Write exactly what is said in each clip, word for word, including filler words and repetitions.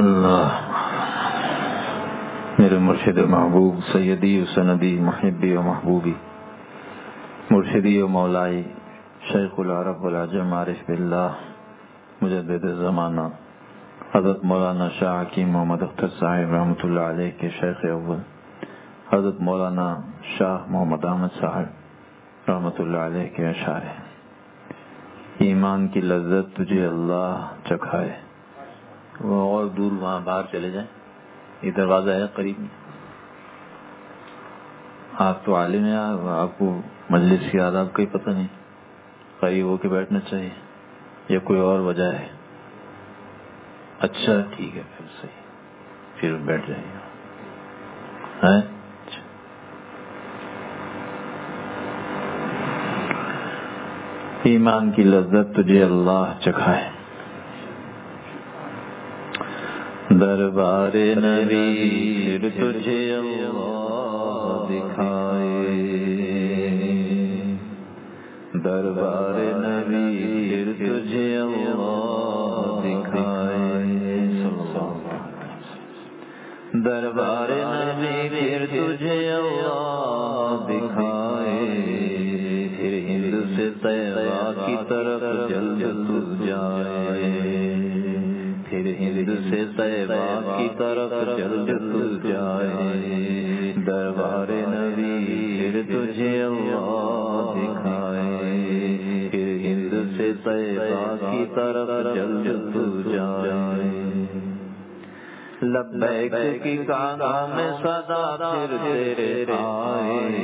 اللہ میرے مرشد محبوب سیدی و سندی محبی و محبوبی مرشدی و مولائی شیخ العرب والعجم عارف باللہ مجدد زمانہ حضرت مولانا شاہ حکیم محمد اختر صاحب رحمۃ اللہ علیہ کے شیخ اول حضرت مولانا شاہ محمد احمد صاحب رحمۃ اللہ علیہ کے اشعار ہیں۔ ایمان کی لذت تجھے اللہ چکھائے۔ وہ اور دور وہاں باہر چلے جائیں، یہ دروازہ ہے قریب میں۔ آپ تو عالم ہیں، آپ کو مجلس کی آداب کا ہی پتہ نہیں، قریب ہو کے بیٹھنا چاہیے یا کوئی اور وجہ ہے؟ اچھا ٹھیک ہے، پھر صحیح، پھر بیٹھ جائیے۔ ایمان کی لذت تجھے اللہ چکھائے، دربار نبی تجھے اللہ دکھائے، دربار نبی تجھے اللہ دکھائے، دربار نبی پھر تجھے اللہ دکھائے، پھر ہند سے طیبہ کی طرف جلد تو جائے، پھر ہند سے طیبہ کی طرف جلد تو جائے، دربار نبی پھر تجھے اللہ دکھائے، پھر ہند سے طیبہ کی طرف جلد تو جائے، لبیک کی کانوں میں صدا پھر تیرے آئے،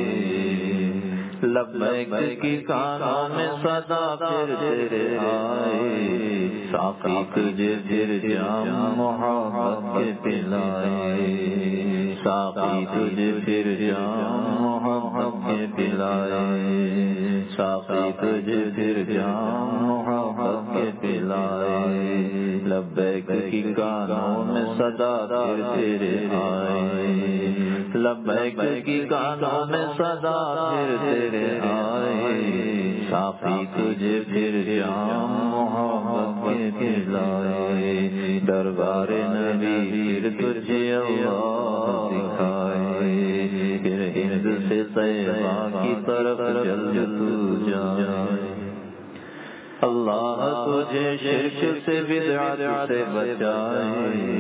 لبیک کی کانوں میں صدا پھر تیرے آئے، ساقی تجھے پھر جام محبت کے پلائے، ساقی تجھے پھر جام محبت کے پلائے، ساقی تجھے پھر جام محبت کے پلائے، لبیک کی کانوں میں صدا پھر تیرے آئے، لبیک کی کانوں میں صدا پھر تیرے آئے، ساقی تجھے پھر جام محبت کے پلائے، دربار نبی پھر تجھے اللہ دکھائے، پھر ہند سے طیبہ کی طرف جلد تو جائے، اللہ تجھے شرک سے بدعت سے بچائے،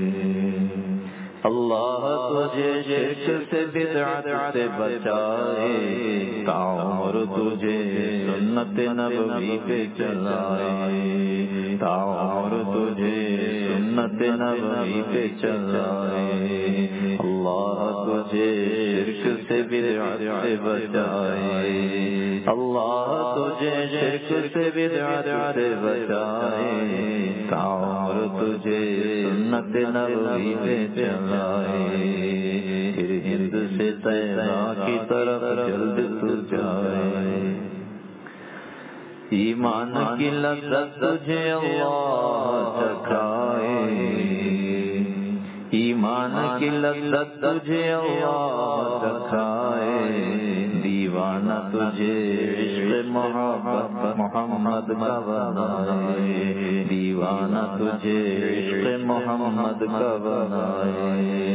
اللہ تجھے شرک سے بدعت سے بچائے، تعمر تجھے سنت نبوی پہ چلائے، تعمر تجھے سنت نبوی پہ چلائے، اللہ تجھے شرک سے بدعت سے بچائے، اللہ تجھے شرک سے بدعت سے بچائے، تعمر تجھے سنت نبوی پہ چلائے، پھر ہند سے طیبہ کی طرف جلد تو جائے، ایمان کی لذت تجھے اللہ چکھائے، ایمان کی لذت تجھے اللہ چکھائے، دیوانہ تجھے عشق محبت محمد کا بنائے، دیوانہ تجھے عشق محمد کا بنائے،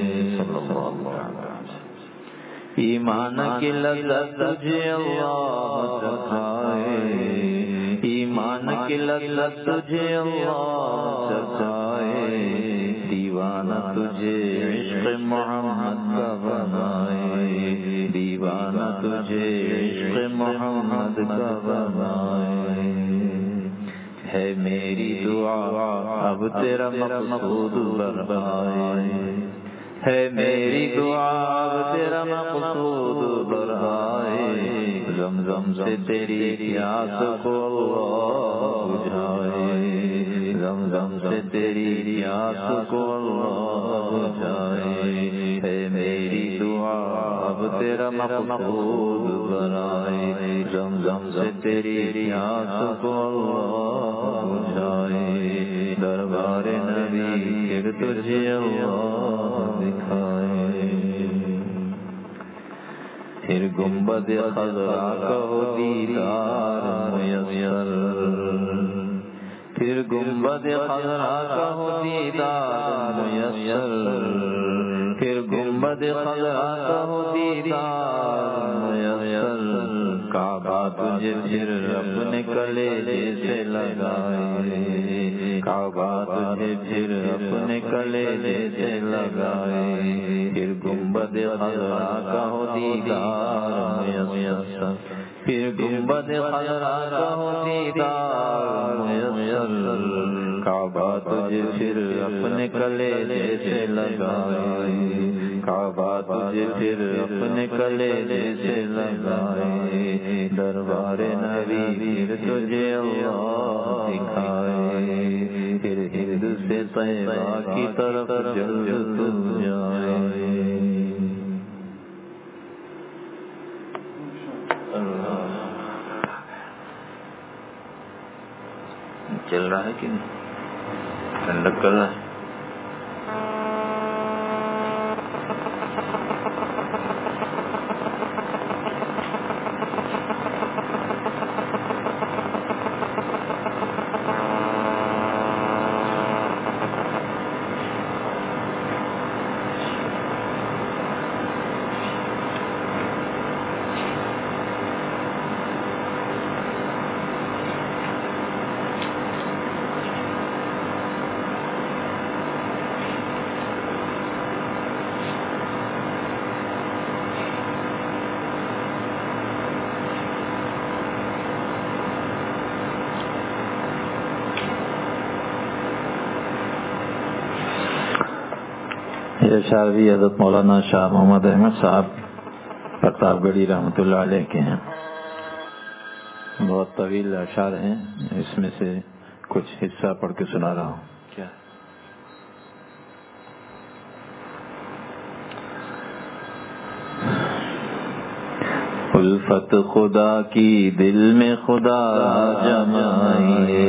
ایمان کی لذت تجھے اللہ چکھائے، ایمان کی لذت تجھے اللہ چکھائے، دیوانہ تجھے عشق محمد کا بنائے، دیوانہ تجھے عشق محمد کا بنائے، ہے میری دعا اب تیرا مقصود برآئے، ہے میری دعا اب تیرا مقصود برآئے، زمزم سے تیری پیاس کو اللہ بجھائے، زمزم سے تیری پیاس کو اللہ بجھائے، ہے میری دعا اب تیرا مقصود برآئے، زمزم سے تیری پیاس کو اللہ بجھائے، دربار نبی پھر تجھے اللہ دکھائے، پھر گنبد خضرا کو دیدار میسر، پھر گنبد خضرا کا ہو دیدار میسر، پھر گنبد خضرا کا ہو دیدار میسر، کعبہ تجھے پھر اپنے کلیجے سے لگائے، کعبہ تجھے پھر اپنے کلیجے سے لگائے، پھر گنبد خضرا کا ہو دیدار میسر، پھر گنبد خضرا کا ہو دیدار میسر، کعبہ تجھے پھر اپنے کلیجے سے لگائے، کعبہ تجھے پھر اپنے کلیجے سے لگائے، دربار نبی پھر تجھے اللہ دکھائے، پھر ہند سے طیبہ کی طرف جلد تو جائے۔ چل رہا ہے کہ نہیں؟ ٹھنڈک کر رہا ہے؟ اشعار بھی حضرت مولانا شاہ محمد احمد صاحب پرتاپ گڑھی رحمۃ اللہ علیہ کے ہیں، بہت طویل اشعار ہیں، اس میں سے کچھ حصہ پڑھ کے سنا رہا ہوں۔ کیا الفت خدا کی دل میں خدا جمائیے،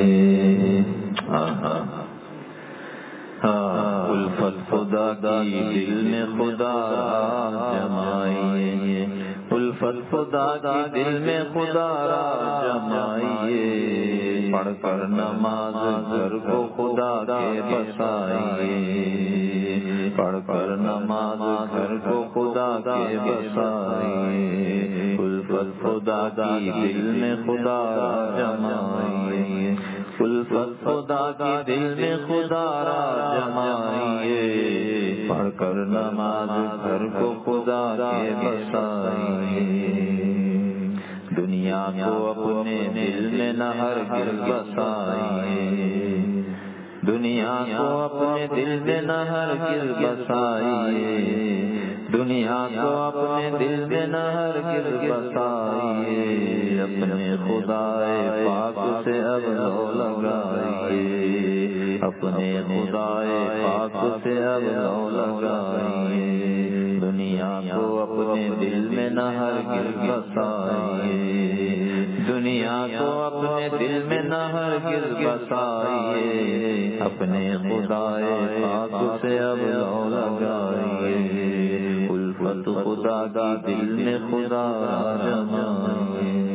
الفت خدا کی دل میں خدا جمائیے، الفت خدا کی دل میں خدا جمائیے، پڑھ کر نماز گھر کو خدا کے بسائیے، پڑھ کر نماز گھر کو خدا کے بسائیے، الفت خدا کی دل میں خدا جمائیے، الفت خدا کی دل میں خدا جمائیے، پڑھ کر نماز گھر کو خدا کے بسائیے، دنیا کو اپنے دل میں نہ ہرگز بسائیے، دنیا کو اپنے دل میں نہ ہرگز بسائیے، دنیا کو اپنے دل میں نہ ہرگز بسائیے، اپنے خدا پاک سے اب لو لگائیے، اپنے خدا پاک سے اب لو لگائیے، دنیا کو اپنے دل میں نہ ہرگز بسائیے، دنیا کو اپنے دل میں نہ ہرگز بسائیے، اپنے خدا پاک سے اب لو لگائیے، الفت خدا کی دل میں خدا جمائیے،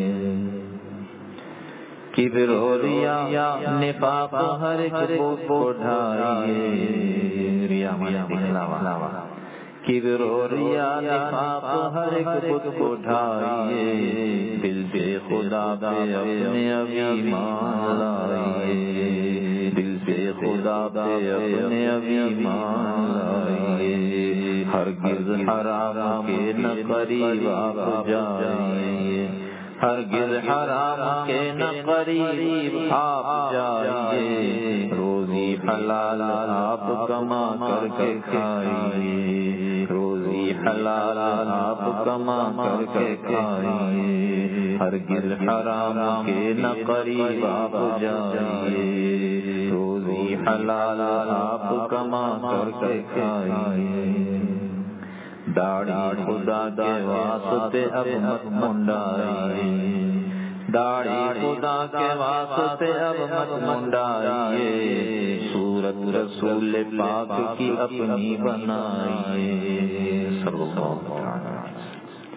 کبر و ریا نفاق ہر ایک کو ڈھائیے، ریا مانے دکھلاوا، کبر و ریا نفاق ہر ایک کو ڈھائیے، دل سے خدا پہ اپنے ابھی ایمان لائیے، دل سے خدا پہ اپنے ابھی ایمان لائیے، ہرگز حرام کے نہ قریب آپ جائیے، ہرگز حرام کے نہ قریب آپ جائیے، روزی حلال آپ کما کر کے کھائیے، روزی حلال آپ کما کر کے کھائیے، ہرگز حرام کے نہ قریب آپ جائیے، روزی حلال آپ کما کر کے کھائیے، داڑھی خدا کے واسطے اب مت منڈائیے، داڑھی خدا کے واسطے اب مت منڈائیے، صورت رسول پاک کی اپنی بنائیے،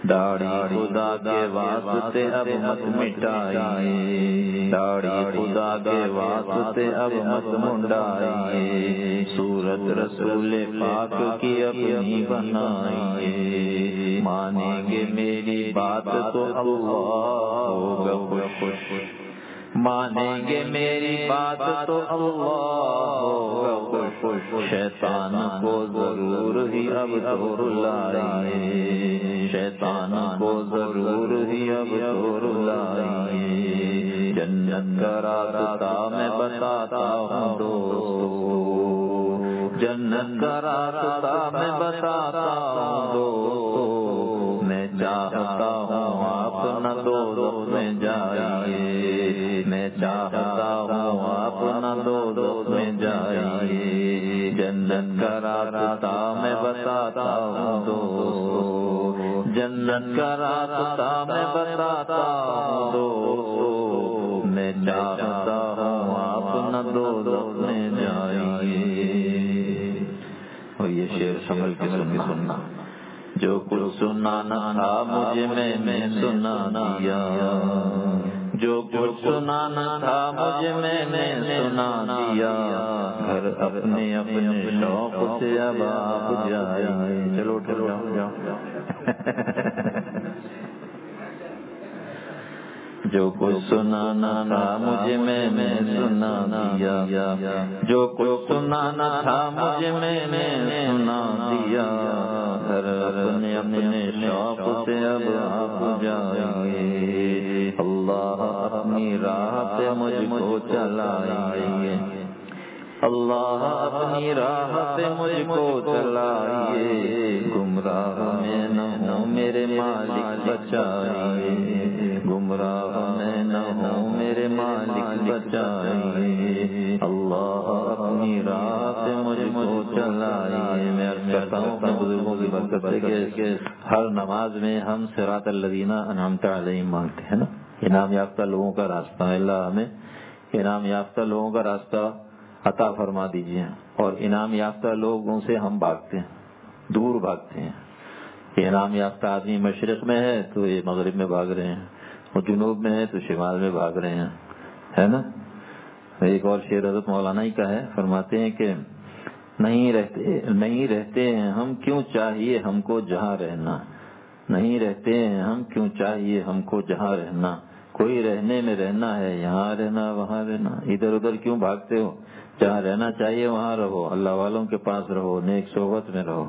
داڑھی خدا کے واسطے اب مت مٹائیے، داڑھی خدا کے واسطے اب مت منڈائیے، صورت رسول پاک کی اپنی بنائیے، مانیں گے میری بات تو اللہ ہوگا خوش، مانیں گے میری بات تو اللہ ہوگا خوش، شیطان کو ضرور ہی اب تو رلائیے، شیطان کو ضرور ہی اب تو رلائیے، جنت کا راستہ میں بتاتا ہوں دوستو، جنت کا راستہ میں بتاتا ہوں دوستو، میں چاہتا ہوں آپ نہ دوزخ میں جائیے، میں چاہتا ہوں آپ نہ دوزخ میں جائیے، جنت کا راستہ میں بتاتا ہوں دوستو، جنت کا راستہ میں بتاتا ہوں دوستو، میں چاہتا ہوں آپ نہ دوزخ میں جائیے۔ اور یہ شعر سنبھل کے سننا، جو کچھ سنانا تھا مجھے میں نے سنا دیا، جو کچھ سنانا تھا مجھے میں نے سنا دیا، گھر اپنے اپنے شوق سے اب آپ جائیے، چلو چلو جاؤ جو کچھ سنانا تھا مجھے میں نے سنا دیا، جو کچھ سنانا تھا مجھے میں نے سنا دیا، گھر اپنے اپنے شوق سے اب آپ جائیے، اللہ اپنی راہ پہ مجھ کو چلائیے، اللہ اپنی راہ پہ مجھ کو چلائیے، گمراہ میں نہ ہوں میرے مالک بچائیے، گمراہ میں نہ ہوں میرے مالک بچائیے، اللہ اپنی راہ پہ مجھ کو چلائیے۔ میں عرض کرتا ہوں اپنے بزرگوں کی برکت سے کہ ہر نماز میں ہم صراط الذین انعمت علیہم مانگتے ہیں نا، انعام یافتہ لوگوں کا راستہ، اللہ ہمیں انعام یافتہ لوگوں کا راستہ عطا فرما دیجیے، اور انعام یافتہ لوگوں سے ہم بھاگتے ہیں، دور بھاگتے ہیں، کہ انعام یافتہ آدمی مشرق میں ہے تو یہ مغرب میں بھاگ رہے ہیں، اور جنوب میں ہے تو شمال میں بھاگ رہے ہیں، ہے نا۔ ایک اور شعر حضرت مولانا ہی کا ہے، فرماتے ہیں کہ نہیں رہتے نہیں رہتے ہیں ہم کیوں چاہیے ہم کو جہاں رہنا، نہیں رہتے ہیں ہم کیوں چاہیے ہم کو جہاں رہنا، کوئی رہنے میں رہنا ہے، یہاں رہنا وہاں رہنا، ادھر ادھر کیوں بھاگتے ہو، جہاں رہنا چاہیے وہاں رہو، اللہ والوں کے پاس رہو، نیک صحبت میں رہو۔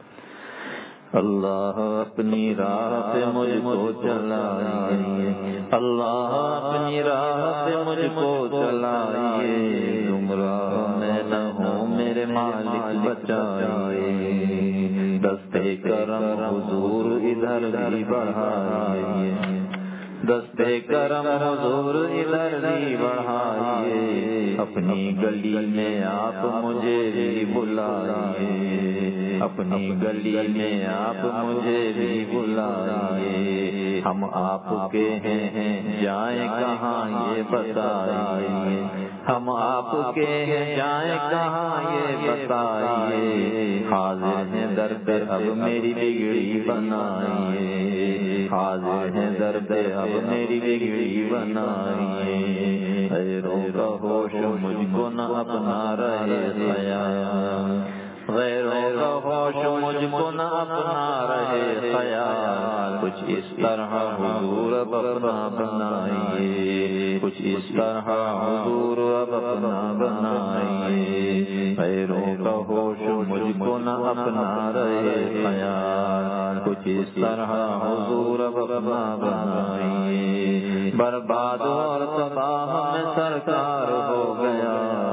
اللہ اپنی راہ پہ مجھ کو چلائیے، اللہ اپنی راہ پہ مجھ کو چلائیے، گمراہ میں نہ ہوں میرے مالک بچائیے، دستے کرم حضور ادھر بھی بڑھائیے، دستے کرم حضور ادھر بھی بڑھائیے، اپنی گلی میں آپ مجھے بھی بلائیے، اپنی گلی میں آپ مجھے بھی بلائیے، ہم آپ کے ہیں جائیں کہاں یہ بتائیے، ہم آپ کے ہیں جائیں کہاں یہ بتائیے، حاضر ہیں در پہ اب میری بگڑی بنائیے، حاضر ہیں در پہ اب میری بگڑی بنائیے، غیروں کا ہوش مجھ کو نہ اپنا رہے خیال، غیروں کا ہوش مجھ کو نہ اپنا رہے خیال، کچھ اس طرح حضور اب اپنا بنائیے، کچھ اس طرح حضور اب اپنا بنائیے، غیروں کا ہوش مجھ کو نہ اپنا رہے خیال، کچھ اس طرح حضور اب اپنا بنائیے، برباد اور تباہ میں سرکار ہو گیا،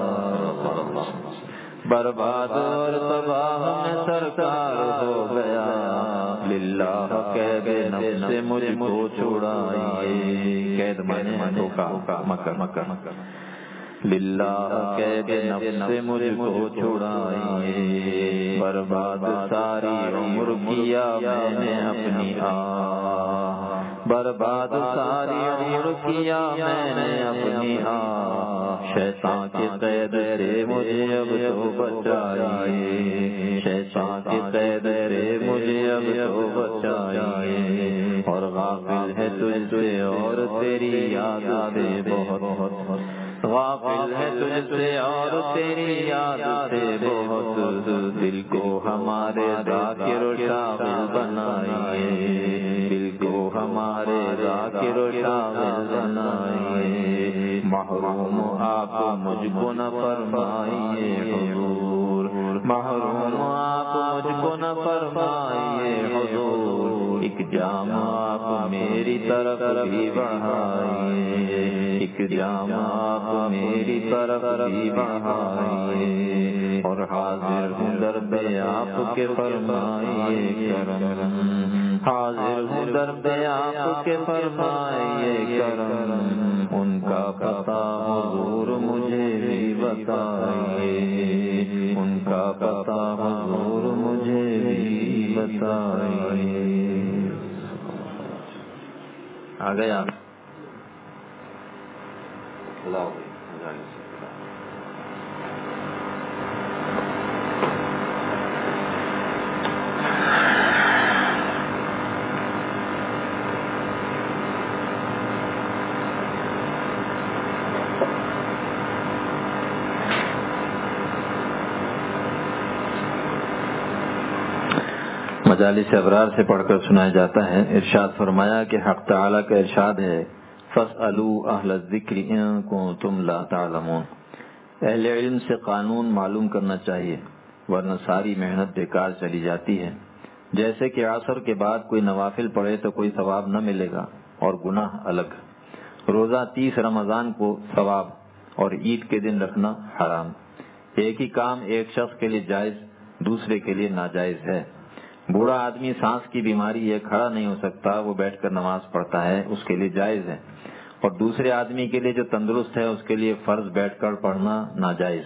برباد اور تباہ میں سرکار ہو گیا، للہ قید نفس سے مجھ کو چھڑائیے، قید مانے دھوکہ مکر مکر، للہ قید نفس سے مجھ کو چھڑائیے، برباد ساری عمر کیا میں نے اپنی آہ، برباد ساری عمر کیا میں نے اپنی آہ، شیطان کے قید سے مجھے اب تو بچائیے، شیطان کے قید سے مجھے اب تو بچائیے، تیری یاد سے بہت غافل ہے تجھ سے اور تیری یاد سے بہت، دل کو ہمارے ذاکر و شاغل بنائیے، دل کو ہمارے ذاکر و شاغل بنائیے، محروم آپ مجھ کو نہ فرمائیے حضور، محروم آپ مجھ کو نہ فرمائیے حضور، ایک جام آپ میری طرف بھی بڑھائیے، ایک جام آپ میری طرف بھی بڑھائیے، اور حاضر ہوں در پہ آپ کے فرمائیے کرم، حاضر ہوں در پہ آپ کے فرمائیے کرم، ان کا پتہ حضور مجھے بھی بتائیے، ان کا پتہ حضور مجھے بھی بتائیے۔ آ گئے آپ مجالس ابرار سے پڑھ کر سنایا جاتا ہے۔ ارشاد فرمایا کہ حق تعالیٰ کا ارشاد ہے فَاسْأَلُوا أَهْلَ الذِّكْرِ إِن كُنتُمْ لَا تَعْلَمُونَ، اہل علم سے قانون معلوم کرنا چاہیے ورنہ ساری محنت بیکار چلی جاتی ہے۔ جیسے کہ عصر کے بعد کوئی نوافل پڑھے تو کوئی ثواب نہ ملے گا اور گناہ الگ۔ روزہ تیس رمضان کو ثواب اور عید کے دن رکھنا حرام۔ ایک ہی کام ایک شخص کے لیے جائز دوسرے کے لیے ناجائز ہے۔ بوڑھا آدمی سانس کی بیماری ہے، کھڑا نہیں ہو سکتا، وہ بیٹھ کر نماز پڑھتا ہے، اس کے لیے جائز ہے، اور دوسرے آدمی کے لیے جو تندرست ہے اس کے لیے فرض بیٹھ کر پڑھنا ناجائز۔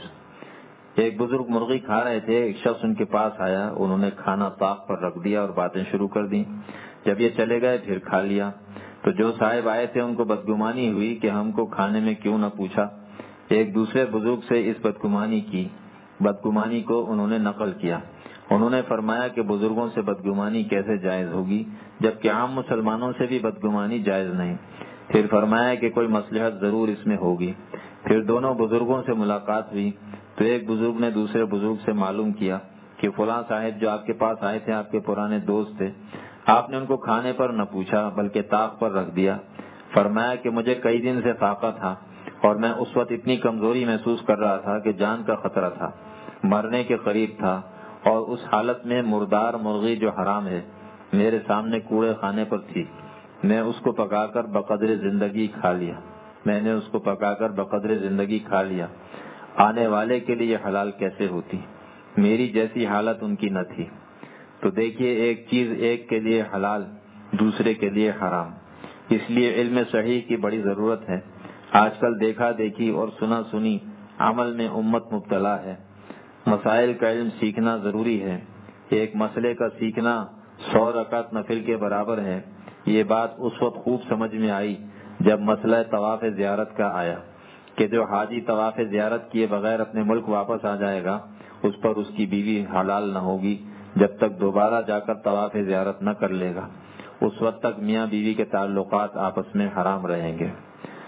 ایک بزرگ مرغی کھا رہے تھے، ایک شخص ان کے پاس آیا، انہوں نے کھانا طاق پر رکھ دیا اور باتیں شروع کر دی۔ جب یہ چلے گئے پھر کھا لیا تو جو صاحب آئے تھے ان کو بدگمانی ہوئی کہ ہم کو کھانے میں کیوں نہ پوچھا۔ ایک دوسرے بزرگ سے اس بدگمانی کی بدگمانی کو انہوں نے نقل کیا۔ انہوں نے فرمایا کہ بزرگوں سے بدگمانی کیسے جائز ہوگی جبکہ عام مسلمانوں سے بھی بدگمانی جائز نہیں۔ پھر فرمایا کہ کوئی مصلحت ضرور اس میں ہوگی۔ پھر دونوں بزرگوں سے ملاقات ہوئی تو ایک بزرگ نے دوسرے بزرگ سے معلوم کیا کہ فلاں صاحب جو آپ کے پاس آئے تھے آپ کے پرانے دوست تھے، آپ نے ان کو کھانے پر نہ پوچھا بلکہ طاق پر رکھ دیا۔ فرمایا کہ مجھے کئی دن سے فاقہ تھا اور میں اس وقت اتنی کمزوری محسوس کر رہا تھا کہ جان کا خطرہ تھا، مرنے کے قریب تھا، اور اس حالت میں مردار مرغی جو حرام ہے میرے سامنے کوڑے خانے پر تھی، میں اس کو پکا کر بقدر زندگی کھا لیا میں نے اس کو پکا کر بقدر زندگی کھا لیا آنے والے کے لیے حلال کیسے ہوتی؟ میری جیسی حالت ان کی نہ تھی۔ تو دیکھیے ایک چیز ایک کے لیے حلال دوسرے کے لیے حرام، اس لیے علم صحیح کی بڑی ضرورت ہے۔ آج کل دیکھا دیکھی اور سنا سنی عمل میں امت مبتلا ہے۔ مسائل کا علم سیکھنا ضروری ہے۔ ایک مسئلے کا سیکھنا سو رکعت نفل کے برابر ہے۔ یہ بات اس وقت خوب سمجھ میں آئی جب مسئلہ طواف زیارت کا آیا کہ جو حاجی طواف زیارت کیے بغیر اپنے ملک واپس آ جائے گا اس پر اس کی بیوی حلال نہ ہوگی جب تک دوبارہ جا کر طواف زیارت نہ کر لے گا۔ اس وقت تک میاں بیوی کے تعلقات آپس میں حرام رہیں گے۔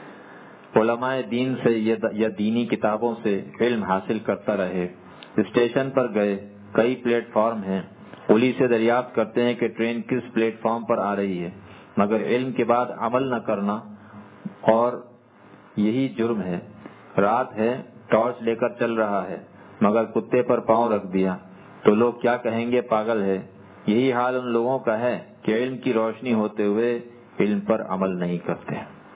علماء دین سے یا دینی کتابوں سے علم حاصل کرتا رہے۔ اسٹیشن پر گئے، کئی پلیٹ فارم ہیں، پولیس سے دریافت کرتے ہیں کہ ٹرین کس پلیٹ فارم پر آ رہی ہے، مگر علم کے بعد عمل نہ کرنا اور یہی جرم ہے۔ رات ہے، ٹارچ لے کر چل رہا ہے مگر کتے پر پاؤں رکھ دیا تو لوگ کیا کہیں گے؟ پاگل ہے۔ یہی حال ان لوگوں کا ہے کہ علم کی روشنی ہوتے ہوئے علم پر عمل نہیں کرتے۔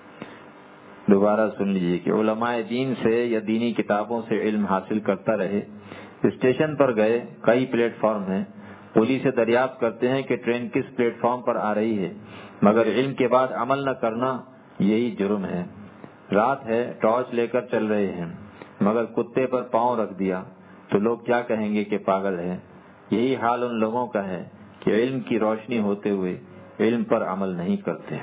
دوبارہ سن لیجیے کہ علماء دین سے یا دینی کتابوں سے علم حاصل کرتا رہے۔ اسٹیشن پر گئے، کئی پلیٹ فارم ہیں، پولیس سے دریافت کرتے ہیں کہ ٹرین کس پلیٹ فارم پر آ رہی ہے مگر علم کے بعد عمل نہ کرنا یہی جرم ہے۔ رات ہے، ٹارچ لے کر چل رہے ہیں مگر کتے پر پاؤں رکھ دیا تو لوگ کیا کہیں گے کہ پاگل ہے۔ یہی حال ان لوگوں کا ہے کہ علم کی روشنی ہوتے ہوئے علم پر عمل نہیں کرتے۔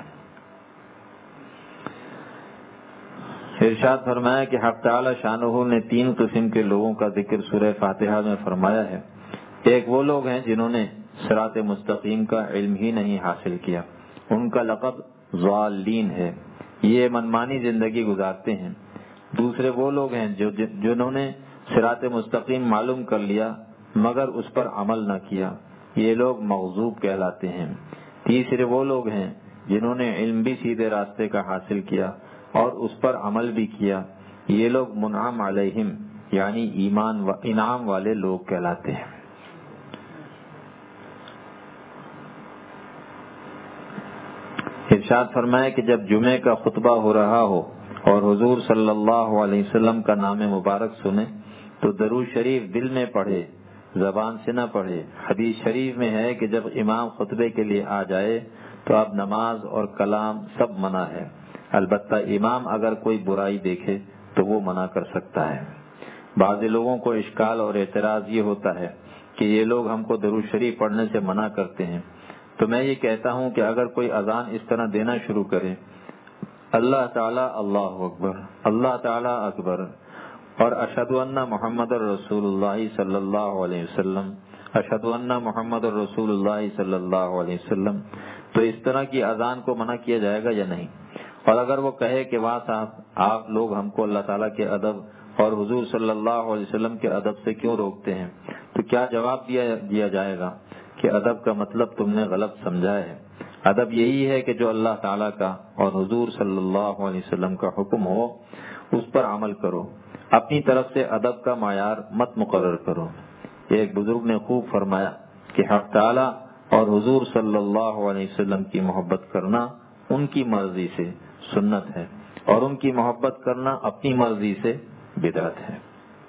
ارشاد فرمایا کہ حق تعالی شانہ نے تین قسم کے لوگوں کا ذکر سورہ فاتحہ میں فرمایا ہے۔ ایک وہ لوگ ہیں جنہوں نے صراط مستقیم کا علم ہی نہیں حاصل کیا، ان کا لقب ضالین ہے۔ یہ منمانی زندگی گزارتے ہیں۔ دوسرے وہ لوگ ہیں جو جنہوں نے صراط مستقیم معلوم کر لیا مگر اس پر عمل نہ کیا، یہ لوگ مغضوب کہلاتے ہیں۔ تیسرے وہ لوگ ہیں جنہوں نے علم بھی سیدھے راستے کا حاصل کیا اور اس پر عمل بھی کیا، یہ لوگ منعم علیہم یعنی ایمان و انعام والے لوگ کہلاتے ہیں۔ ارشاد فرمائے کہ جب جمعے کا خطبہ ہو رہا ہو اور حضور صلی اللہ علیہ وسلم کا نام مبارک سنے تو درود شریف دل میں پڑھے، زبان سے نہ پڑھے۔ حدیث شریف میں ہے کہ جب امام خطبے کے لیے آ جائے تو اب نماز اور کلام سب منع ہے، البتہ امام اگر کوئی برائی دیکھے تو وہ منع کر سکتا ہے۔ بعض لوگوں کو اشکال اور اعتراض یہ ہوتا ہے کہ یہ لوگ ہم کو درود شریف پڑھنے سے منع کرتے ہیں، تو میں یہ کہتا ہوں کہ اگر کوئی اذان اس طرح دینا شروع کرے، اللہ تعالیٰ اللہ اکبر، اللہ تعالیٰ اکبر اور اشہد ان محمد الرسول اللہ صلی اللہ علیہ وسلم، اشہد ان محمد الرسول اللہ صلی اللہ علیہ وسلم، تو اس طرح کی اذان کو منع کیا جائے گا یا نہیں؟ اور اگر وہ کہے کہ واہ صاحب آپ لوگ ہم کو اللہ تعالیٰ کے ادب اور حضور صلی اللہ علیہ وسلم کے ادب سے کیوں روکتے ہیں، تو کیا جواب دیا دیا جائے گا کہ ادب کا مطلب تم نے غلط سمجھا ہے۔ ادب یہی ہے کہ جو اللہ تعالیٰ کا اور حضور صلی اللہ علیہ وسلم کا حکم ہو اس پر عمل کرو، اپنی طرف سے ادب کا معیار مت مقرر کرو۔ ایک بزرگ نے خوب فرمایا کہ حق تعالیٰ اور حضور صلی اللہ علیہ وسلم کی محبت کرنا ان کی مرضی سے سنت ہے اور ان کی محبت کرنا اپنی مرضی سے بدعت ہے۔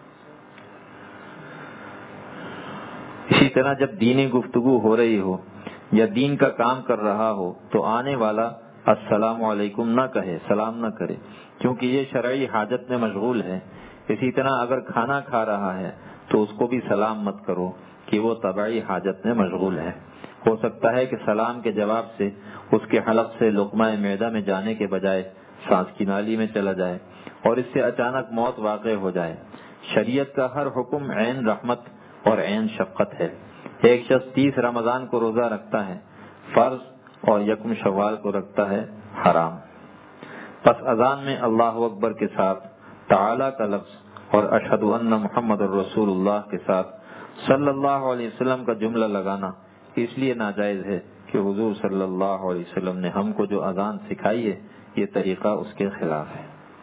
اسی طرح جب دینی گفتگو ہو رہی ہو یا دین کا کام کر رہا ہو تو آنے والا السلام علیکم نہ کہے، سلام نہ کرے، کیونکہ یہ شرعی حاجت میں مشغول ہے۔ اسی طرح اگر کھانا کھا رہا ہے تو اس کو بھی سلام مت کرو کہ وہ طبعی حاجت میں مشغول ہے۔ ہو سکتا ہے کہ سلام کے جواب سے اس کے حلق سے لقمہ معدہ میں جانے کے بجائے سانس کی نالی میں چلا جائے اور اس سے اچانک موت واقع ہو جائے۔ شریعت کا ہر حکم عین رحمت اور عین شفقت ہے۔ ایک شخص تیس رمضان کو روزہ رکھتا ہے فرض اور یکم شوال کو رکھتا ہے حرام، پس اذان میں اللہ اکبر کے ساتھ تعالی کا لفظ اور اشہد ان محمد الرسول اللہ کے ساتھ صلی اللہ علیہ وسلم کا جملہ لگانا اس لیے ناجائز ہے کہ حضور صلی اللہ علیہ وسلم نے ہم کو جو اذان سکھائی ہے یہ طریقہ اس کے خلاف ہے۔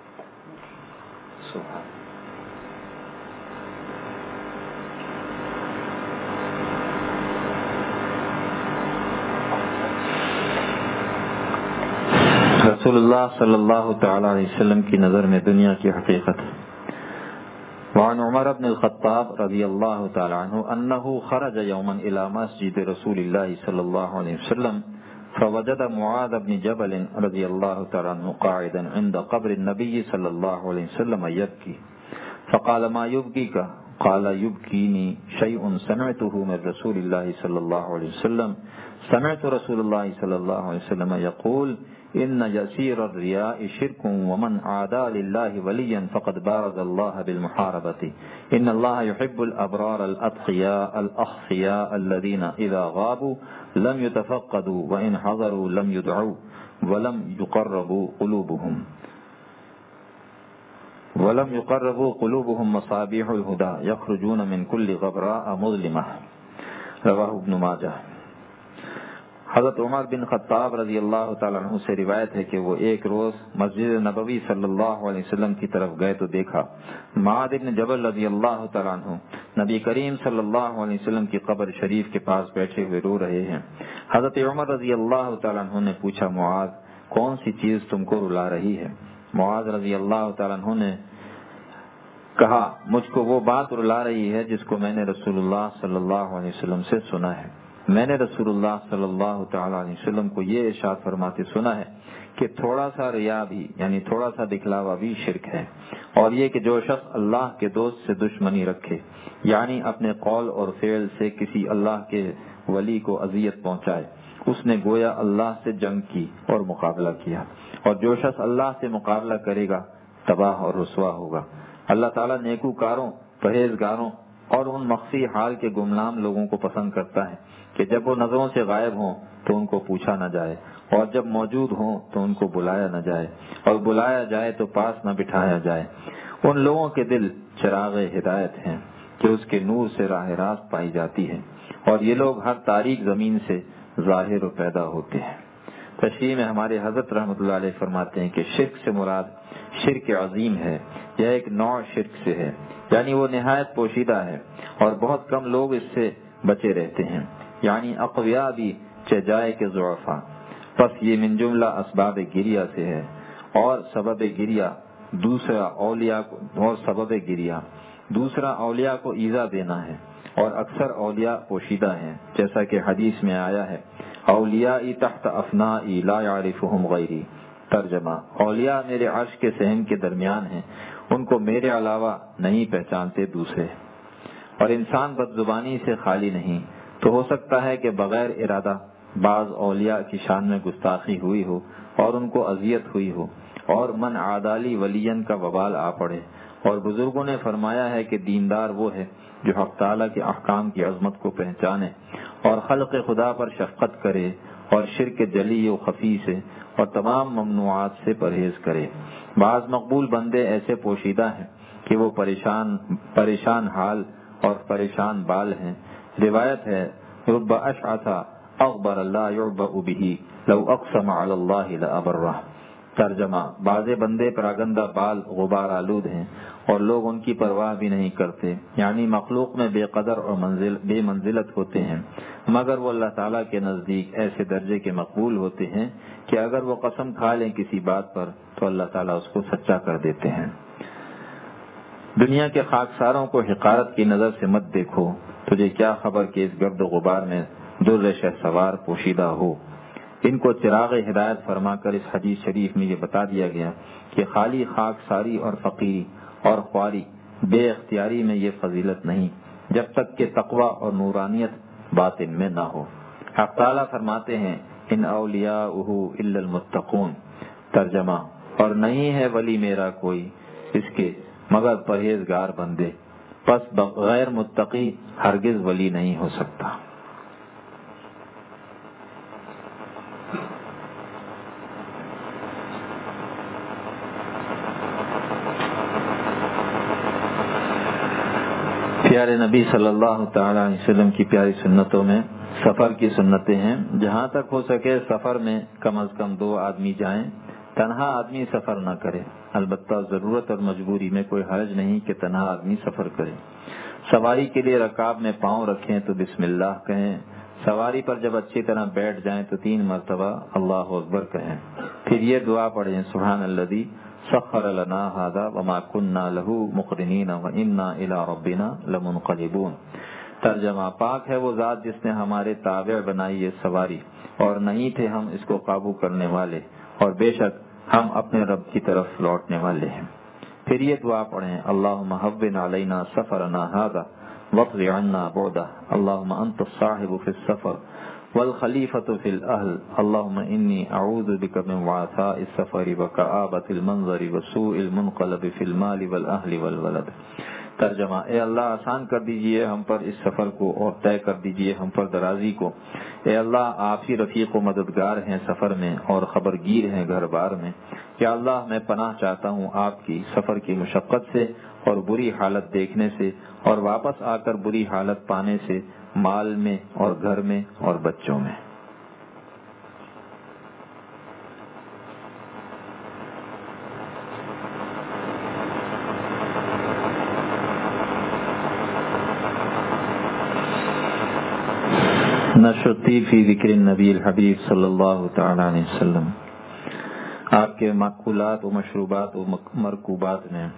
سبحان رسول اللہ صلی اللہ تعالی علیہ وسلم کی نظر میں دنیا کی حقیقت۔ وعن عمر بن الخطاب رضی اللہ تعالی عنہ انه خرج یوما الى مسجد رسول اللہ صلی اللہ علیہ وسلم فوجد معاذ بن جبل رضی اللہ تعالی عنہ قاعدا عند قبر النبي صلی اللہ علیہ وسلم يبكي فقال ما يبكيك قال يبكيني شيء سمعته من رسول الله صلی اللہ علیہ وسلم سمعت رسول الله صلی اللہ علیہ وسلم يقول ان يسير الرياء شرك ومن عادى لله وليا فقد بارز الله بالمحاربة ان الله يحب الابرار الاتقياء الاخفياء الذين اذا غابوا لم يتفقدوا وان حضروا لم يدعوا ولم يقربوا قلوبهم ولم يقربوا قلوبهم مصابيح الهدى يخرجون من كل غبراء مظلمة رواه ابن ماجہ۔ حضرت عمر بن خطاب رضی اللہ تعالیٰ عنہ سے روایت ہے کہ وہ ایک روز مسجد نبوی صلی اللہ علیہ وسلم کی طرف گئے تو دیکھا معاذ بن جبل رضی اللہ تعالیٰ عنہ نبی کریم صلی اللہ علیہ وسلم کی قبر شریف کے پاس بیٹھے ہوئے رو رہے ہیں۔ حضرت عمر رضی اللہ تعالیٰ عنہ نے پوچھا معاذ کون سی چیز تم کو رلا رہی ہے؟ معاذ رضی اللہ تعالیٰ عنہ نے کہا مجھ کو وہ بات رلا رہی ہے جس کو میں نے رسول اللہ صلی اللہ علیہ وسلم سے سنا ہے۔ میں نے رسول اللہ صلی اللہ تعالی علیہ وسلم کو یہ ارشاد فرماتے سنا ہے کہ تھوڑا سا ریا بھی یعنی تھوڑا سا دکھلاوا بھی شرک ہے، اور یہ کہ جو شخص اللہ کے دوست سے دشمنی رکھے یعنی اپنے قول اور فعل سے کسی اللہ کے ولی کو اذیت پہنچائے اس نے گویا اللہ سے جنگ کی اور مقابلہ کیا، اور جو شخص اللہ سے مقابلہ کرے گا تباہ اور رسوا ہوگا۔ اللہ تعالیٰ نیکوکاروں، پرہیزگاروں اور ان مخفی حال کے گمنام لوگوں کو پسند کرتا ہے کہ جب وہ نظروں سے غائب ہوں تو ان کو پوچھا نہ جائے، اور جب موجود ہوں تو ان کو بلایا نہ جائے، اور بلایا جائے تو پاس نہ بٹھایا جائے۔ ان لوگوں کے دل چراغ ہدایت ہیں کہ اس کے نور سے راہ راست پائی جاتی ہے، اور یہ لوگ ہر تاریک زمین سے ظاہر و پیدا ہوتے ہیں۔ تشریح میں ہمارے حضرت رحمۃ اللہ علیہ فرماتے ہیں کہ شرک سے مراد شرک عظیم ہے، یہ ایک نوع شرک سے ہے، یعنی وہ نہایت پوشیدہ ہے اور بہت کم لوگ اس سے بچے رہتے ہیں، یعنی اقویاء بھی چجائے کے ضعفاء۔ پس یہ من جملہ اسباب گریہ سے ہے، اور سبب گریہ دوسرا اولیاء کو اور سبب گریہ دوسرا اولیاء کو ایذا دینا ہے، اور اکثر اولیاء پوشیدہ ہیں، جیسا کہ حدیث میں آیا ہے اولیائی تحت افنائی لا یعرفہم غیری۔ ترجمہ، اولیاء میرے عرش کے صحن کے درمیان ہیں، ان کو میرے علاوہ نہیں پہچانتے دوسرے۔ اور انسان بد زبانی سے خالی نہیں، تو ہو سکتا ہے کہ بغیر ارادہ بعض اولیاء کی شان میں گستاخی ہوئی ہو اور ان کو اذیت ہوئی ہو، اور من عادالی ولین کا وبال آ پڑے۔ اور بزرگوں نے فرمایا ہے کہ دیندار وہ ہے جو حق تعالیٰ کے احکام کی عظمت کو پہچانے اور خلق خدا پر شفقت کرے، اور شرک جلی و خفی سے اور تمام ممنوعات سے پرہیز کرے۔ بعض مقبول بندے ایسے پوشیدہ ہیں کہ وہ پریشان پریشان حال اور پریشان بال ہیں۔ روایت ہے رب اشعث اغبر لا يعبأ به لو اقسم علی اللہ لابرہ۔ ترجمہ، بعض بندے پراگندہ بال غبار آلود ہیں اور لوگ ان کی پرواہ بھی نہیں کرتے، یعنی مخلوق میں بے قدر اور منزل بے منزلت ہوتے ہیں، مگر وہ اللہ تعالیٰ کے نزدیک ایسے درجے کے مقبول ہوتے ہیں کہ اگر وہ قسم کھا لیں کسی بات پر تو اللہ تعالیٰ اس کو سچا کر دیتے ہیں۔ دنیا کے خاکساروں کو حقارت کی نظر سے مت دیکھو، تجھے کیا خبر کہ اس گرد و غبار میں در شہسوار پوشیدہ ہو۔ ان کو چراغ ہدایت فرما کر اس حدیث شریف میں یہ بتا دیا گیا کہ خالی خاکساری اور فقیری اور خواری بے اختیاری میں یہ فضیلت نہیں، جب تک کہ تقوی اور نورانیت باطن میں نہ ہو۔ حق تعالیٰ فرماتے ہیں ان اولیاءہ الا المتقون۔ ترجمہ، اور نہیں ہے ولی میرا کوئی اس کے مگر پرہیزگار بندے، پس بغیر متقی ہرگز ولی نہیں ہو سکتا۔ پیارے نبی صلی اللہ تعالی علیہ وسلم کی پیاری سنتوں میں سفر کی سنتیں ہیں۔ جہاں تک ہو سکے سفر میں کم از کم دو آدمی جائیں، تنہا آدمی سفر نہ کرے۔ البتہ ضرورت اور مجبوری میں کوئی حرج نہیں کہ تنہا آدمی سفر کرے۔ سواری کے لیے رکاب میں پاؤں رکھیں تو بسم اللہ کہیں، سواری پر جب اچھی طرح بیٹھ جائیں تو تین مرتبہ اللہ اکبر کہیں، پھر یہ دعا پڑھیں سبحان الذی سخر لنا ھذا وما كنا له مقرنین وانا الی ربنا لمنقلبون۔ ترجمہ، پاک ہے وہ ذات جس نے ہمارے تابع بنائی یہ سواری، اور نہیں تھے ہم اس کو قابو کرنے والے، اور بے شک ہم اپنے رب کی طرف لوٹنے والے ہیں۔ پھر یہ دعا پڑھیں اللہم ہون علینا سفرنا ھذا واقض عنا بعدہ، اللہم انت الصاحب فی السفر والخلیفۃ فی الاہل، اللہم انی اعوذ بک من وعثاء السفر وکآبۃ المنظر وسوء المنقلب فی المال والاہل والولد۔ ترجمہ، اے اللہ آسان کر دیجئے ہم پر اس سفر کو اور طے کر دیجئے ہم پر درازی کو۔ اے اللہ آپ ہی رفیق و مددگار ہیں سفر میں اور خبرگیر ہیں گھر بار میں۔ یا اللہ میں پناہ چاہتا ہوں آپ کی سفر کی مشقت سے اور بری حالت دیکھنے سے، اور واپس آ کر بری حالت پانے سے، مال میں اور گھر میں اور بچوں میں۔ نشرتی فی ذکر النبی الحبیب صلی اللہ تعالی علیہ وسلم۔ آپ کے مأکولات و مشروبات و مرکوبات میں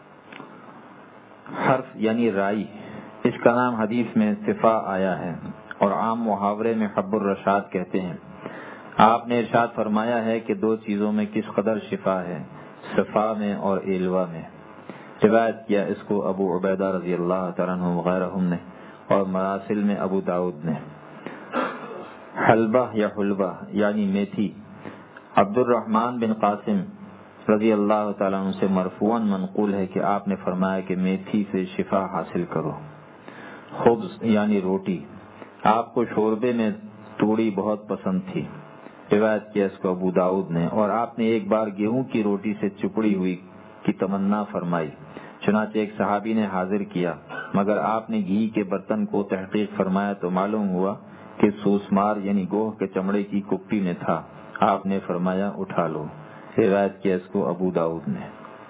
حرف یعنی رائی، اس کا نام حدیث میں صفا آیا ہے اور عام محاورے میں حب الرشاد کہتے ہیں۔ آپ نے ارشاد فرمایا ہے کہ دو چیزوں میں کس قدر شفا ہے، صفا میں اور ایلوا میں۔ روایت کیا اس کو ابو عبیدہ رضی اللہ تعالیٰ عنہ وغیرہم نے، اور مراسل میں ابو داؤد نے۔ حلبہ یا حلبہ یعنی میتھی، عبد الرحمن بن قاسم رضی اللہ تعالیٰ عنہ سے مرفوعاً منقول ہے کہ آپ نے فرمایا کہ میتھی سے شفا حاصل کرو۔ خبز یعنی روٹی، آپ کو شوربے میں توڑی بہت پسند تھی، روایت کیا اس کو ابو داؤد نے، اور آپ نے ایک بار گیہوں کی روٹی سے چپڑی ہوئی کی تمنا فرمائی، چنانچہ ایک صحابی نے حاضر کیا، مگر آپ نے گھی کے برتن کو تحقیق فرمایا تو معلوم ہوا کہ سوسمار یعنی گوہ کے چمڑے کی کپڑی میں تھا، آپ نے فرمایا اٹھا لو، روایت کیا اس کو ابو داؤد نے۔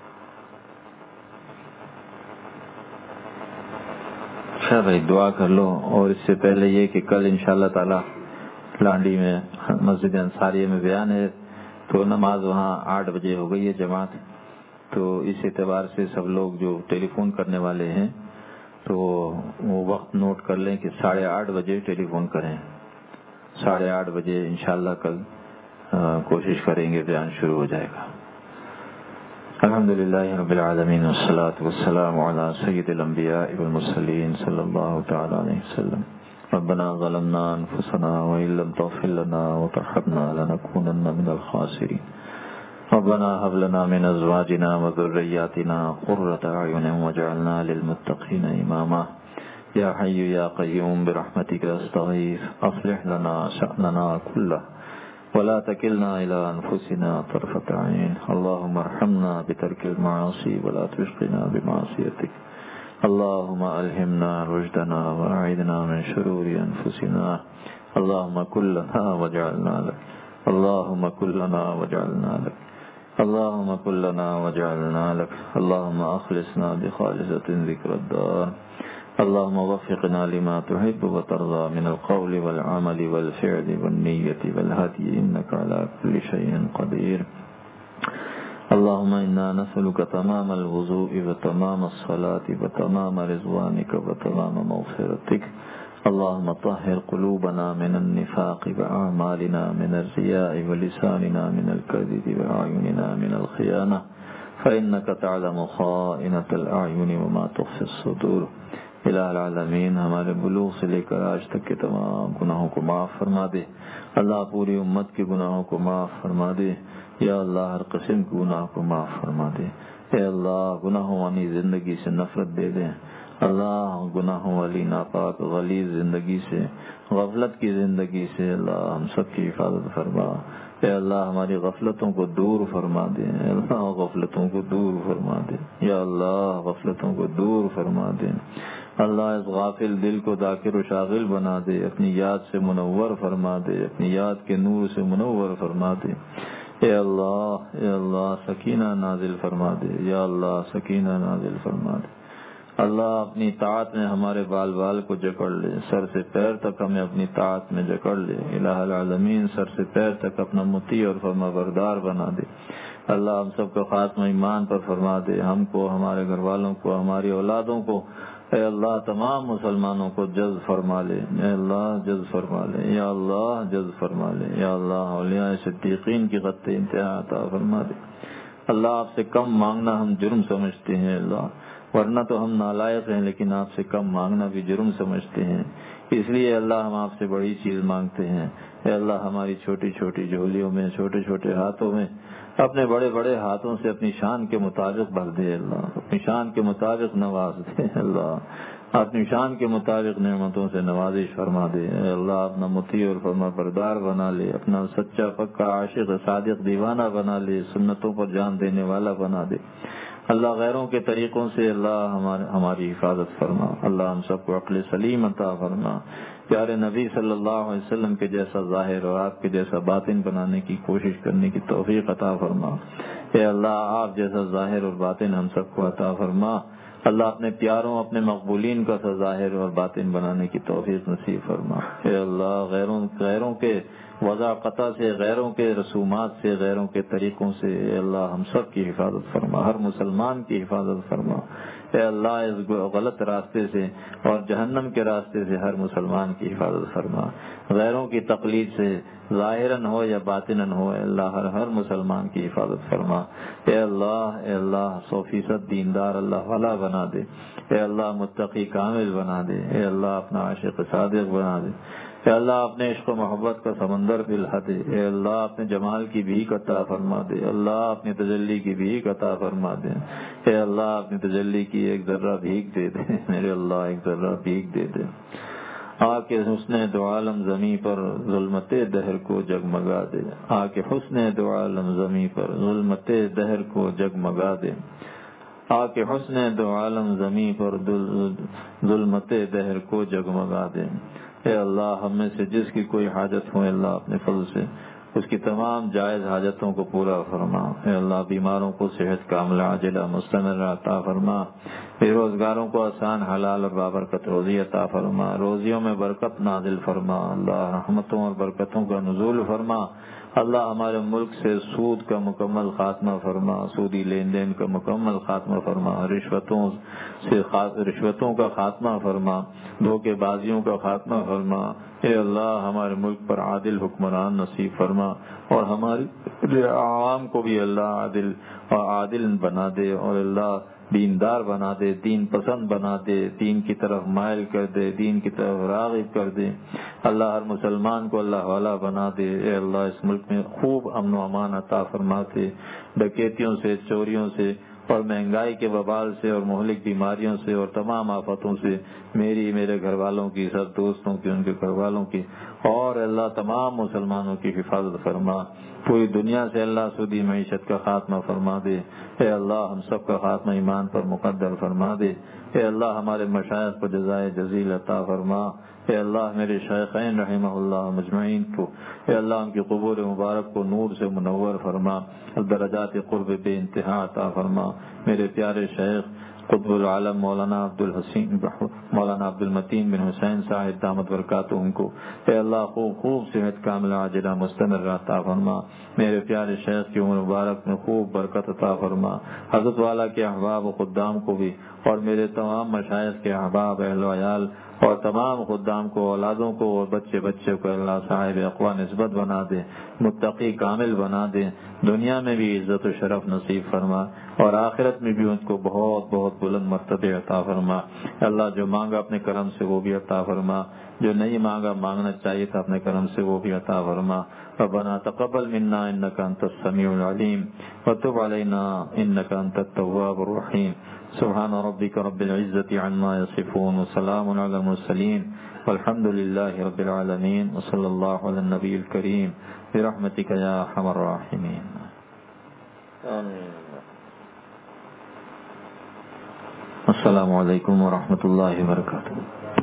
اچھا بھائی دعا کر لو، اور اس سے پہلے یہ کہ کل انشاءاللہ تعالی لانڈی میں مسجد انصاریہ میں بیان ہے، تو نماز وہاں آٹھ بجے ہو گئی ہے جماعت، تو اس اعتبار سے سب لوگ جو ٹیلی فون کرنے والے ہیں تو وہ وقت نوٹ کر لیں کہ ساڑھے آٹھ بجے ٹیلی فون کریں، ساڑھے آٹھ بجے انشاءاللہ کل کوشش کریں گے بیان شروع ہو جائے گا۔ الحمدللہ رب العالمین والصلاة والسلام علی سید الانبیاء والمرسلین صلی اللہ تعالی علیہ وسلم۔ ربنا ظلمنا انفسنا وان لم تغفر لنا وترحمنا لنكونن من الخاسرین۔ ربنا هب لنا من ازواجنا وذرياتنا قرة اعین واجعلنا للمتقین اماما۔ یا حی یا قیوم برحمتک استغیث اصلح لنا شأننا كله ولا تكلنا إلى أنفسنا طرفة عين، اللهم ارحمنا بترك المعاصي ولا تشقنا بمعصيتك، اللهم ألهمنا رشدنا وأعذنا من شرور أنفسنا، اللهم كن لنا واجعلنا لك، اللهم كن لنا واجعلنا لك، اللهم كن لنا واجعلنا لك، اللهم أخلصنا بخالصة ذكر الدار، اللهم وفقنا لما تحب وترضى من القول والعمل والفعل والنية والهدي إنك على كل شيء قدير، اللهم إنا نسألك تمام الوضوء وتمام الصلاة وتمام رضوانك وتمام مغفرتك، اللهم طهر قلوبنا من النفاق وأعمالنا من الرياء ولساننا من الكذب وأعيننا من الخيانة، فإنك تعلم خائنة الأعين وما تخفي الصدور۔ الہ العالمین ہمارے بلوغ سے لے کر آج تک کے تمام گناہوں کو معاف فرما دے، اللہ پوری امت کے گناہوں کو معاف فرما دے، یا اللہ ہر قسم کے گناہ کو معاف فرما دے، اے اللہ گناہوں والی زندگی سے نفرت دے دیں، اللہ گناہوں والی ناپاک غلیظ زندگی سے، غفلت کی زندگی سے اللہ ہم سب کی حفاظت فرما، اے اللہ ہماری غفلتوں کو دور فرما دے، اے اللہ غفلتوں کو دور فرما دے، یا اللہ غفلتوں کو دور فرما دے، اللہ اس غافل دل کو ذاکر و شاغل بنا دے، اپنی یاد سے منور فرما دے، اپنی یاد کے نور سے منور فرما دے، اے اللہ اے اللہ سکینہ نازل فرما دے، یا اللہ سکینہ نازل فرما دے، اللہ اپنی طاعت میں ہمارے بال بال کو جکڑ لے، سر سے پیر تک ہمیں اپنی طاعت میں جکڑ لے، الہ العالمین سر سے پیر تک اپنا مطیع اور فرما بردار بنا دے، اللہ ہم سب کو خاتمہ ایمان پر فرما دے، ہم کو، ہمارے گھر والوں کو، ہماری اولادوں کو، اے اللہ تمام مسلمانوں کو جذب فرما لے، اے اللہ جذب فرما لے، یا اللہ جذب فرما لے، یا اللہ اولیاء صدیقین کی خط انتہا عطا فرما دے، اللہ آپ سے کم مانگنا ہم جرم سمجھتے ہیں، اللہ ورنہ تو ہم نالائق ہیں، لیکن آپ سے کم مانگنا بھی جرم سمجھتے ہیں، اس لیے اللہ ہم آپ سے بڑی چیز مانگتے ہیں، اے اللہ ہماری چھوٹی چھوٹی جھولیوں میں، چھوٹے چھوٹے ہاتھوں میں، اپنے بڑے بڑے ہاتھوں سے اپنی شان کے مطابق بھر دے، اللہ اپنی شان کے مطابق نواز دے، اللہ اپنی شان کے مطابق نعمتوں سے نوازش فرما دے، اے اللہ اپنا مطیع اور فرما بردار بنا لے، اپنا سچا پکا عاشق صادق دیوانہ بنا لے، سنتوں پر جان دینے والا بنا دے، اللہ غیروں کے طریقوں سے اللہ ہماری حفاظت فرما، اللہ ہم سب کو عقل سلیم عطا فرما، پیارے نبی صلی اللہ علیہ وسلم کے جیسا ظاہر اور آپ کے جیسا باطن بنانے کی کوشش کرنے کی توفیق عطا فرما، اے اللہ آپ جیسا ظاہر اور باطن ہم سب کو عطا فرما، اللہ اپنے پیاروں اپنے مقبولین کا سا ظاہر اور باطن بنانے کی توفیق نصیب فرما، اے اللہ غیروں غیروں کے وضع قطع سے، غیروں کے رسومات سے، غیروں کے طریقوں سے، اے اللہ ہم سب کی حفاظت فرما، ہر مسلمان کی حفاظت فرما، اے اللہ اس غلط راستے سے اور جہنم کے راستے سے ہر مسلمان کی حفاظت فرما، غیروں کی تقلید سے ظاہراً ہو یا باطناً ہو، اے اللہ ہر ہر مسلمان کی حفاظت فرما، اے اللہ اے اللہ سو فیصد دیندار اللہ والا بنا دے، اے اللہ متقی کامل بنا دے، اے اللہ اپنا عاشق صادق بنا دے، اے اللہ اپنے عشق و محبت کا سمندر پلا دے، اے اللہ اپنے جمال کی بھیک عطا فرما دے، اللہ اپنی تجلی کی بھیک عطا فرما دے، اے اللہ اپنی تجلی کی ایک ذرہ بھیک دے دے، میرے اللہ ایک ذرہ بھیک دے دے، آ کے حسن دو عالم زمیں پر ظلمت دہر کو جگمگا دے، آ کے حسن دو عالم زمیں پر ظلمت دہر کو جگمگا دے، آ کے حسن دو عالم زمیں پر ظلمت دہر کو جگمگا دے، اے اللہ ہم میں سے جس کی کوئی حاجت ہو اللہ اپنے فضل سے اس کی تمام جائز حاجتوں کو پورا فرما، اے اللہ بیماروں کو صحت کاملہ عاجلہ مستمرہ عطا فرما، بے روزگاروں کو آسان حلال اور بابرکت روزی عطا فرما، روزیوں میں برکت نازل فرما، اللہ رحمتوں اور برکتوں کا نزول فرما، اللہ ہمارے ملک سے سود کا مکمل خاتمہ فرما، سودی لین دین کا مکمل خاتمہ فرما، رشوتوں سے رشوتوں کا خاتمہ فرما، دھوکے بازیوں کا خاتمہ فرما، اے اللہ ہمارے ملک پر عادل حکمران نصیب فرما، اور ہمارے عوام کو بھی اللہ عادل اور عادل بنا دے، اور اللہ دیندار بنا دے، دین پسند بنا دے، دین کی طرف مائل کر دے، دین کی طرف راغب کر دے، اللہ ہر مسلمان کو اللہ والا بنا دے، اے اللہ اس ملک میں خوب امن و امان عطا فرما دے، ڈکیتیوں سے، چوریوں سے اور مہنگائی کے وبال سے اور مہلک بیماریوں سے اور تمام آفتوں سے میری میرے گھر والوں کی، سب دوستوں کی، ان کے گھر والوں کی، اور اللہ تمام مسلمانوں کی حفاظت فرما، پوری دنیا سے اللہ سودی معیشت کا خاتمہ فرما دے، اے اللہ ہم سب کا خاتمہ ایمان پر مقدر فرما دے، اے اللہ ہمارے مشائخ کو جزائے جزیل عطا فرما، اے اللہ میرے شیخین رحمہ اللہ مجمعین کو، اے اللہ ان کی قبور مبارک کو نور سے منور فرما، درجات قرب بے انتہا عطا فرما، میرے پیارے شیخ قطب العالم مولانا عبد الحسین مولانا عبد المتین بن حسین صاحب دامت برکاتہم کو، اے اللہ خوب خوب صحت کاملہ عاجلہ مستمر عطا فرما، میرے پیارے شیخ کی عمر مبارک میں خوب برکت عطا فرما، حضرت والا کے احباب و خدام کو بھی، اور میرے تمام مشائخ کے احباب اہل و عیال اور تمام خدام کو، اولادوں کو اور بچے بچے کو اللہ صاحب اقوا نسبت بنا دے، متقی کامل بنا دے، دنیا میں بھی عزت و شرف نصیب فرما اور آخرت میں بھی ان کو بہت بہت بلند مرتبے عطا فرما، اللہ جو مانگا اپنے کرم سے وہ بھی عطا فرما، جو نہیں مانگا مانگنا چاہیے تھا اپنے کرم سے وہ بھی عطا فرما، ربنا تقبل منا انك انت السميع العليم وتب علينا انك انت التواب الرحيم، سبحان ربك رب العزة عما يصفون وسلام على المرسلين والحمد لله رب العالمين وصلى الله على النبي الكريم برحمتك يا ارحم الراحمين آمين۔ السلام علیکم ورحمۃ اللہ وبرکاتہ۔